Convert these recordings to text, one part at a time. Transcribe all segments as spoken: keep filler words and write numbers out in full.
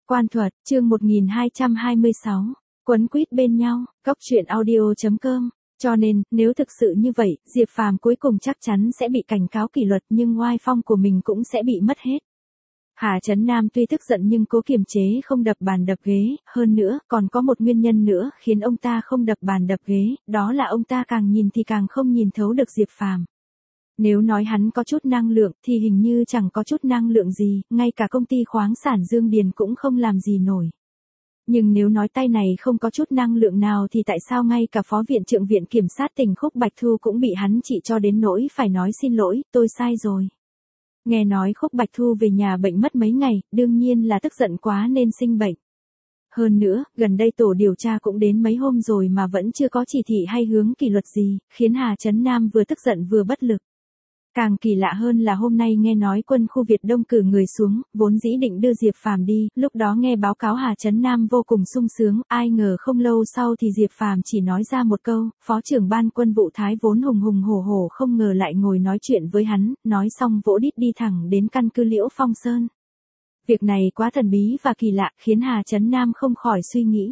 Quan thuật, chương một nghìn hai trăm hai mươi sáu, quấn quýt bên nhau, cóc truyện audio chấm com. Cho nên, nếu thực sự như vậy, Diệp Phàm cuối cùng chắc chắn sẽ bị cảnh cáo kỷ luật nhưng oai phong của mình cũng sẽ bị mất hết. Hà Trấn Nam tuy tức giận nhưng cố kiềm chế không đập bàn đập ghế, hơn nữa, còn có một nguyên nhân nữa khiến ông ta không đập bàn đập ghế, đó là ông ta càng nhìn thì càng không nhìn thấu được Diệp Phàm. Nếu nói hắn có chút năng lượng thì hình như chẳng có chút năng lượng gì, ngay cả công ty khoáng sản Dương Điền cũng không làm gì nổi. Nhưng nếu nói tay này không có chút năng lượng nào thì tại sao ngay cả Phó Viện Trưởng Viện Kiểm sát tỉnh Khúc Bạch Thu cũng bị hắn trị cho đến nỗi phải nói xin lỗi, tôi sai rồi. Nghe nói Khúc Bạch Thu về nhà bệnh mất mấy ngày, đương nhiên là tức giận quá nên sinh bệnh. Hơn nữa, gần đây tổ điều tra cũng đến mấy hôm rồi mà vẫn chưa có chỉ thị hay hướng kỷ luật gì, khiến Hà Trấn Nam vừa tức giận vừa bất lực. Càng kỳ lạ hơn là hôm nay nghe nói quân khu Việt Đông cử người xuống, vốn dĩ định đưa Diệp Phàm đi, lúc đó nghe báo cáo Hà Trấn Nam vô cùng sung sướng, ai ngờ không lâu sau thì Diệp Phàm chỉ nói ra một câu, Phó trưởng ban quân vụ Thái vốn hùng hùng hổ hổ không ngờ lại ngồi nói chuyện với hắn, nói xong vỗ đít đi thẳng đến căn cứ Liễu Phong Sơn. Việc này quá thần bí và kỳ lạ khiến Hà Trấn Nam không khỏi suy nghĩ.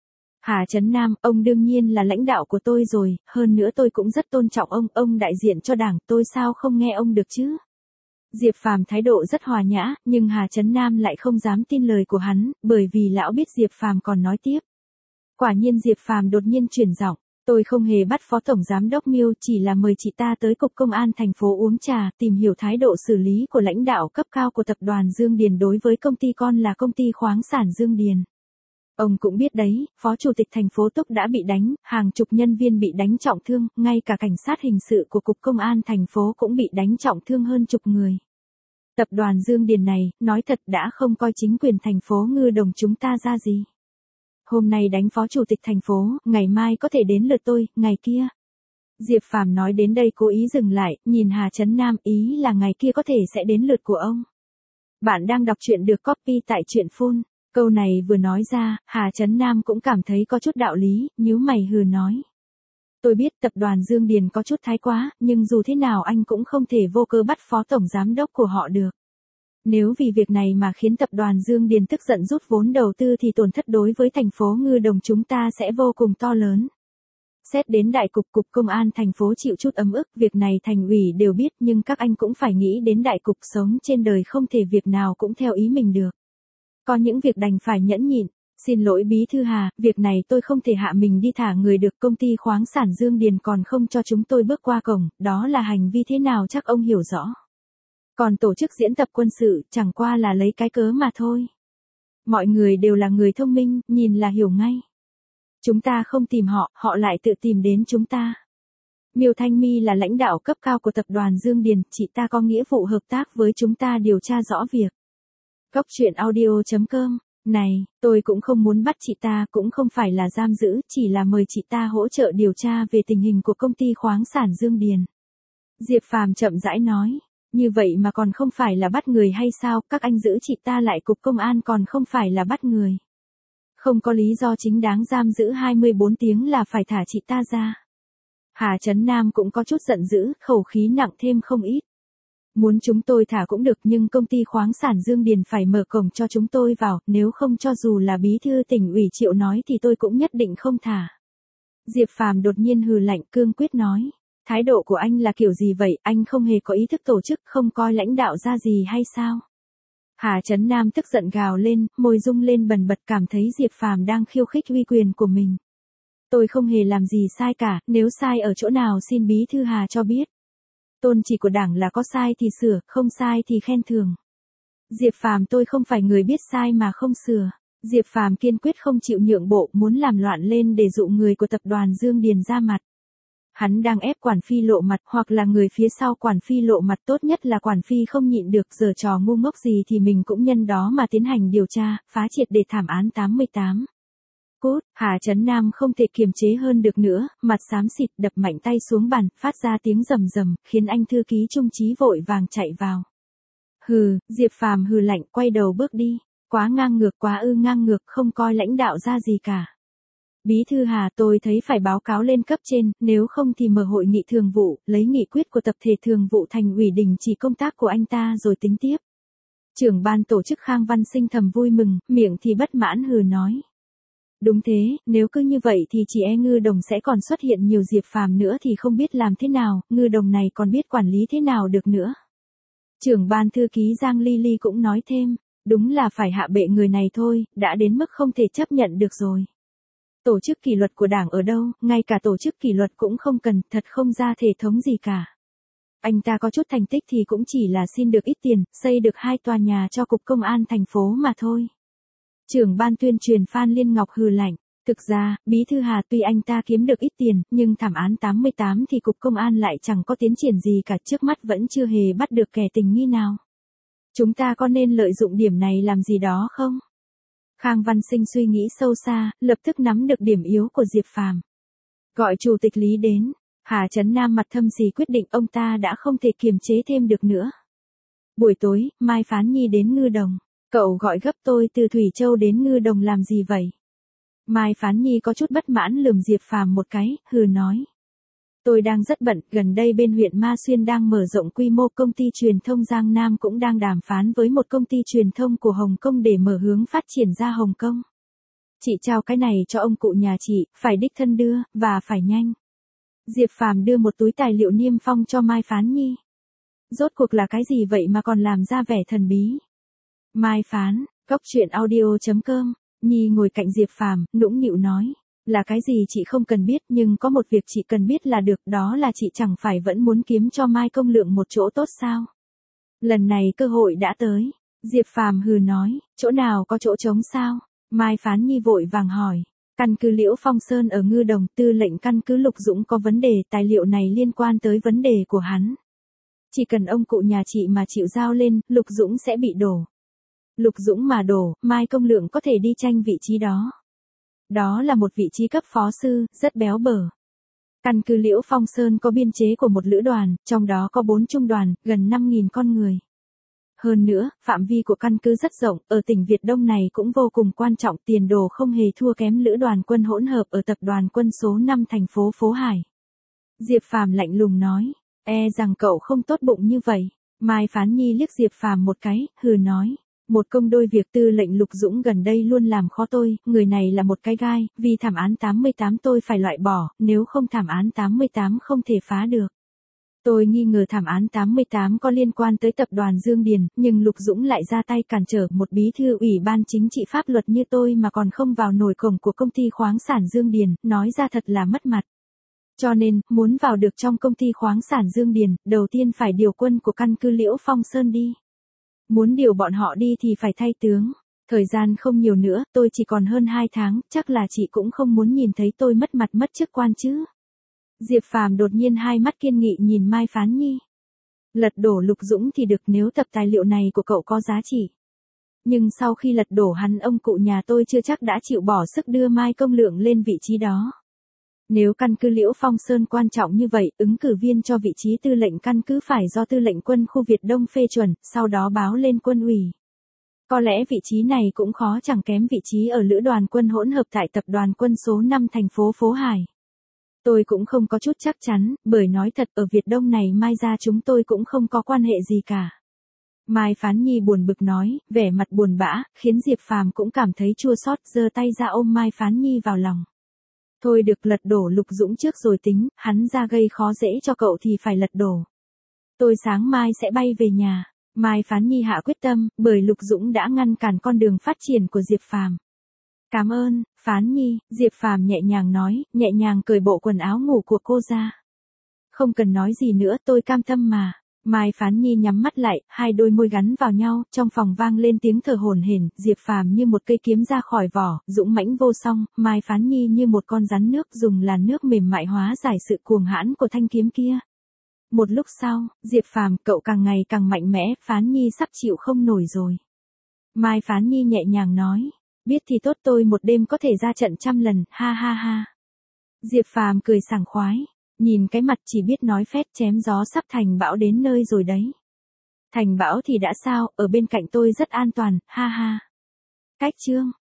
Hà Trấn Nam, ông đương nhiên là lãnh đạo của tôi rồi, hơn nữa tôi cũng rất tôn trọng ông, ông đại diện cho đảng, tôi sao không nghe ông được chứ? Diệp Phàm thái độ rất hòa nhã, nhưng Hà Trấn Nam lại không dám tin lời của hắn, bởi vì lão biết Diệp Phàm còn nói tiếp. Quả nhiên Diệp Phàm đột nhiên chuyển giọng, tôi không hề bắt Phó Tổng Giám đốc Miêu, chỉ là mời chị ta tới Cục Công an thành phố uống trà, tìm hiểu thái độ xử lý của lãnh đạo cấp cao của tập đoàn Dương Điền đối với công ty con là công ty khoáng sản Dương Điền. Ông cũng biết đấy, Phó Chủ tịch thành phố Túc đã bị đánh, hàng chục nhân viên bị đánh trọng thương, ngay cả cảnh sát hình sự của Cục Công an thành phố cũng bị đánh trọng thương hơn chục người. Tập đoàn Dương Điền này, nói thật đã không coi chính quyền thành phố Ngư Đồng chúng ta ra gì. Hôm nay đánh Phó Chủ tịch thành phố, ngày mai có thể đến lượt tôi, ngày kia. Diệp Phàm nói đến đây cố ý dừng lại, nhìn Hà Trấn Nam, ý là ngày kia có thể sẽ đến lượt của ông. Bạn đang đọc truyện được copy tại truyện phun. Câu này vừa nói ra, Hà Trấn Nam cũng cảm thấy có chút đạo lý, nhíu mày hừ nói. Tôi biết tập đoàn Dương Điền có chút thái quá, nhưng dù thế nào anh cũng không thể vô cớ bắt Phó Tổng Giám đốc của họ được. Nếu vì việc này mà khiến tập đoàn Dương Điền tức giận rút vốn đầu tư thì tổn thất đối với thành phố Ngư Đồng chúng ta sẽ vô cùng to lớn. Xét đến đại cục Cục Công an thành phố chịu chút ấm ức, việc này thành ủy đều biết nhưng các anh cũng phải nghĩ đến đại cục sống trên đời không thể việc nào cũng theo ý mình được. Có những việc đành phải nhẫn nhịn, xin lỗi Bí thư Hà, việc này tôi không thể hạ mình đi thả người được, công ty khoáng sản Dương Điền còn không cho chúng tôi bước qua cổng, đó là hành vi thế nào chắc ông hiểu rõ. Còn tổ chức diễn tập quân sự, chẳng qua là lấy cái cớ mà thôi. Mọi người đều là người thông minh, nhìn là hiểu ngay. Chúng ta không tìm họ, họ lại tự tìm đến chúng ta. Miêu Thanh My là lãnh đạo cấp cao của tập đoàn Dương Điền, chị ta có nghĩa vụ hợp tác với chúng ta điều tra rõ việc. Cóc truyện audio chấm com, này, tôi cũng không muốn bắt chị ta, cũng không phải là giam giữ, chỉ là mời chị ta hỗ trợ điều tra về tình hình của công ty khoáng sản Dương Điền. Diệp Phàm chậm rãi nói, như vậy mà còn không phải là bắt người hay sao, các anh giữ chị ta lại Cục Công an còn không phải là bắt người. Không có lý do chính đáng giam giữ hai mươi bốn tiếng là phải thả chị ta ra. Hà Trấn Nam cũng có chút giận dữ, khẩu khí nặng thêm không ít. Muốn chúng tôi thả cũng được nhưng công ty khoáng sản Dương Điền phải mở cổng cho chúng tôi vào, nếu không cho dù là bí thư tỉnh ủy Triệu nói thì tôi cũng nhất định không thả. Diệp Phàm đột nhiên hừ lạnh cương quyết nói, thái độ của anh là kiểu gì vậy, anh không hề có ý thức tổ chức, không coi lãnh đạo ra gì hay sao? Hà Trấn Nam tức giận gào lên, môi rung lên bần bật cảm thấy Diệp Phàm đang khiêu khích uy quyền của mình. Tôi không hề làm gì sai cả, nếu sai ở chỗ nào xin bí thư Hà cho biết. Tôn chỉ của đảng là có sai thì sửa, không sai thì khen thưởng. Diệp Phàm tôi không phải người biết sai mà không sửa. Diệp Phàm kiên quyết không chịu nhượng bộ, muốn làm loạn lên để dụ người của tập đoàn Dương Điền ra mặt. Hắn đang ép Quản Phi lộ mặt, hoặc là người phía sau Quản Phi lộ mặt, tốt nhất là Quản Phi không nhịn được giở trò ngu ngốc gì thì mình cũng nhân đó mà tiến hành điều tra, phá triệt để thảm án tám mươi tám. Cút, Hà Trấn Nam không thể kiềm chế hơn được nữa, mặt xám xịt đập mạnh tay xuống bàn, phát ra tiếng rầm rầm, khiến anh thư ký Trung Chí vội vàng chạy vào. Hừ, Diệp Phàm hừ lạnh, quay đầu bước đi, quá ngang ngược, quá ư ngang ngược, không coi lãnh đạo ra gì cả. Bí thư Hà, tôi thấy phải báo cáo lên cấp trên, nếu không thì mở hội nghị thường vụ, lấy nghị quyết của tập thể thường vụ thành ủy đình chỉ công tác của anh ta rồi tính tiếp. Trưởng ban tổ chức Khang Văn Sinh thầm vui mừng, miệng thì bất mãn hừ nói. Đúng thế, nếu cứ như vậy thì chỉ e Ngư Đồng sẽ còn xuất hiện nhiều Diệp Phàm nữa thì không biết làm thế nào, Ngư Đồng này còn biết quản lý thế nào được nữa. Trưởng ban thư ký Giang Ly Ly cũng nói thêm, đúng là phải hạ bệ người này thôi, đã đến mức không thể chấp nhận được rồi. Tổ chức kỷ luật của đảng ở đâu, ngay cả tổ chức kỷ luật cũng không cần, thật không ra thể thống gì cả. Anh ta có chút thành tích thì cũng chỉ là xin được ít tiền, xây được hai tòa nhà cho cục công an thành phố mà thôi. Trưởng ban tuyên truyền Phan Liên Ngọc hừ lạnh, thực ra, Bí thư Hà tuy anh ta kiếm được ít tiền, nhưng thảm án tám mươi tám thì cục công an lại chẳng có tiến triển gì cả, trước mắt vẫn chưa hề bắt được kẻ tình nghi nào. Chúng ta có nên lợi dụng điểm này làm gì đó không? Khang Văn Sinh suy nghĩ sâu xa, lập tức nắm được điểm yếu của Diệp Phàm. Gọi chủ tịch Lý đến, Hà Trấn Nam mặt thâm sì quyết định ông ta đã không thể kiềm chế thêm được nữa. Buổi tối, Mai Phán Nhi đến Ngư Đồng. Cậu gọi gấp tôi từ Thủy Châu đến Ngư Đồng làm gì vậy? Mai Phán Nhi có chút bất mãn lườm Diệp Phàm một cái, hừ nói. Tôi đang rất bận, gần đây bên huyện Ma Xuyên đang mở rộng quy mô, công ty truyền thông Giang Nam cũng đang đàm phán với một công ty truyền thông của Hồng Kông để mở hướng phát triển ra Hồng Kông. Chị trao cái này cho ông cụ nhà chị, phải đích thân đưa, và phải nhanh. Diệp Phàm đưa một túi tài liệu niêm phong cho Mai Phán Nhi. Rốt cuộc là cái gì vậy mà còn làm ra vẻ thần bí? Mai Phán, Cốc Truyện Audio chấm com, Nhi ngồi cạnh Diệp Phàm, nũng nịu nói. Là cái gì chị không cần biết, nhưng có một việc chị cần biết là được, đó là chị chẳng phải vẫn muốn kiếm cho Mai Công Lượng một chỗ tốt sao? Lần này cơ hội đã tới. Diệp Phàm hừ nói, chỗ nào có chỗ trống sao? Mai Phán Nhi vội vàng hỏi. Căn cứ Liễu Phong Sơn ở Ngư Đồng, tư lệnh căn cứ Lục Dũng có vấn đề, tài liệu này liên quan tới vấn đề của hắn. Chỉ cần ông cụ nhà chị mà chịu giao lên, Lục Dũng sẽ bị đổ. Lục Dũng mà đổ, Mai Công Lượng có thể đi tranh vị trí đó. Đó là một vị trí cấp phó sư, rất béo bở. Căn cứ Liễu Phong Sơn có biên chế của một lữ đoàn, trong đó có bốn trung đoàn, gần năm nghìn con người. Hơn nữa, phạm vi của căn cứ rất rộng, ở tỉnh Việt Đông này cũng vô cùng quan trọng, tiền đồ không hề thua kém lữ đoàn quân hỗn hợp ở tập đoàn quân số năm thành phố Phố Hải. Diệp Phàm lạnh lùng nói, e rằng cậu không tốt bụng như vậy. Mai Phán Nhi liếc Diệp Phàm một cái, hừ nói. Một công đôi việc, tư lệnh Lục Dũng gần đây luôn làm khó tôi, người này là một cái gai, vì thảm án tám mươi tám tôi phải loại bỏ, nếu không thảm án tám mươi tám không thể phá được. Tôi nghi ngờ thảm án tám mươi tám có liên quan tới tập đoàn Dương Điền, nhưng Lục Dũng lại ra tay cản trở, một bí thư ủy ban chính trị pháp luật như tôi mà còn không vào nổi cổng của công ty khoáng sản Dương Điền, nói ra thật là mất mặt. Cho nên, muốn vào được trong công ty khoáng sản Dương Điền, đầu tiên phải điều quân của căn cứ Liễu Phong Sơn đi. Muốn điều bọn họ đi thì phải thay tướng. Thời gian không nhiều nữa, tôi chỉ còn hơn hai tháng, chắc là chị cũng không muốn nhìn thấy tôi mất mặt mất chức quan chứ. Diệp Phàm đột nhiên hai mắt kiên nghị nhìn Mai Phán Nhi. Lật đổ Lục Dũng thì được, nếu tập tài liệu này của cậu có giá trị. Nhưng sau khi lật đổ hắn, ông cụ nhà tôi chưa chắc đã chịu bỏ sức đưa Mai Công Lượng lên vị trí đó. Nếu căn cứ Liễu Phong Sơn quan trọng như vậy, ứng cử viên cho vị trí tư lệnh căn cứ phải do tư lệnh quân khu Việt Đông phê chuẩn, sau đó báo lên quân ủy. Có lẽ vị trí này cũng khó chẳng kém vị trí ở lữ đoàn quân hỗn hợp tại tập đoàn quân số năm thành phố Phố Hải. Tôi cũng không có chút chắc chắn, bởi nói thật ở Việt Đông này Mai ra chúng tôi cũng không có quan hệ gì cả. Mai Phán Nhi buồn bực nói, vẻ mặt buồn bã, khiến Diệp Phàm cũng cảm thấy chua xót, giơ tay ra ôm Mai Phán Nhi vào lòng. Thôi được, lật đổ Lục Dũng trước rồi tính, hắn ra gây khó dễ cho cậu thì phải lật đổ. Tôi sáng mai sẽ bay về nhà. Mai Phán Nhi hạ quyết tâm, bởi Lục Dũng đã ngăn cản con đường phát triển của Diệp Phàm. Cảm ơn, Phán Nhi, Diệp Phàm nhẹ nhàng nói, nhẹ nhàng cởi bộ quần áo ngủ của cô ra. Không cần nói gì nữa, tôi cam tâm mà. Mai Phán Nhi nhắm mắt lại, hai đôi môi gắn vào nhau, trong phòng vang lên tiếng thở hổn hển, Diệp Phàm như một cây kiếm ra khỏi vỏ, dũng mãnh vô song, Mai Phán Nhi như một con rắn nước, dùng làn nước mềm mại hóa giải sự cuồng hãn của thanh kiếm kia. Một lúc sau, Diệp Phàm, cậu càng ngày càng mạnh mẽ, Phán Nhi sắp chịu không nổi rồi. Mai Phán Nhi nhẹ nhàng nói, biết thì tốt, tôi một đêm có thể ra trận trăm lần, ha ha ha. Diệp Phàm cười sảng khoái. Nhìn cái mặt chỉ biết nói phét, chém gió sắp thành bão đến nơi rồi đấy. Thành bão thì đã sao, ở bên cạnh tôi rất an toàn, ha ha. Cách chương.